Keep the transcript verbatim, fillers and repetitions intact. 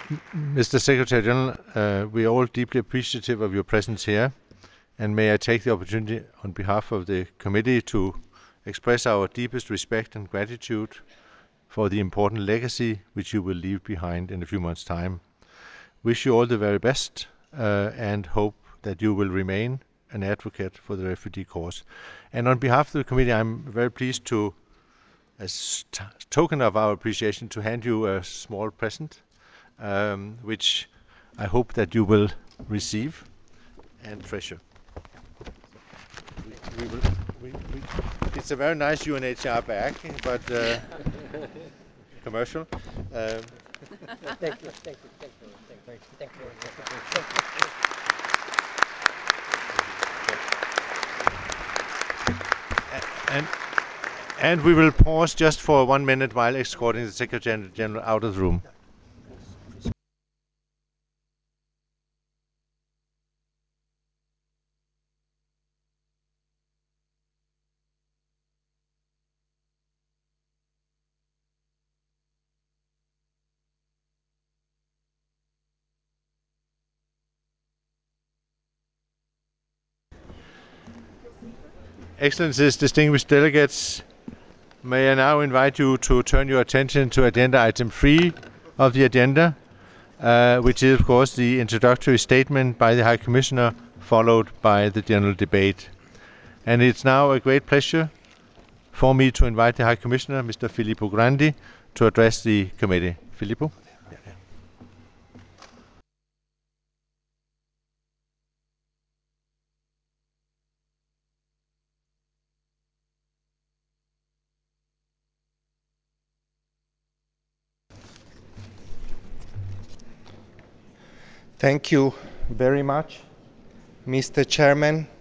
Mister Secretary General, uh, we are all deeply appreciative of your presence here, and may I take the opportunity on behalf of the committee to express our deepest respect and gratitude for the important legacy which you will leave behind in a few months' time. Wish you all the very best uh, and hope that you will remain an advocate for the refugee cause. And on behalf of the committee, I'm very pleased to, as a token of our appreciation, to hand you a small present, um, which I hope that you will receive and treasure. We, we will, we, we, it's a very nice U N H C R bag, but uh, commercial. Um, Thank you, thank you, thank you, thank you, thank you. and and we will pause just for one minute while escorting the Secretary General out of the room. Excellencies, distinguished delegates, may I now invite you to turn your attention to agenda item three of the agenda, uh, which is, of course, the introductory statement by the High Commissioner, followed by the general debate. And it's now a great pleasure for me to invite the High Commissioner, Mister Filippo Grandi, to address the committee. Filippo? Thank you very much, Mister Chairman,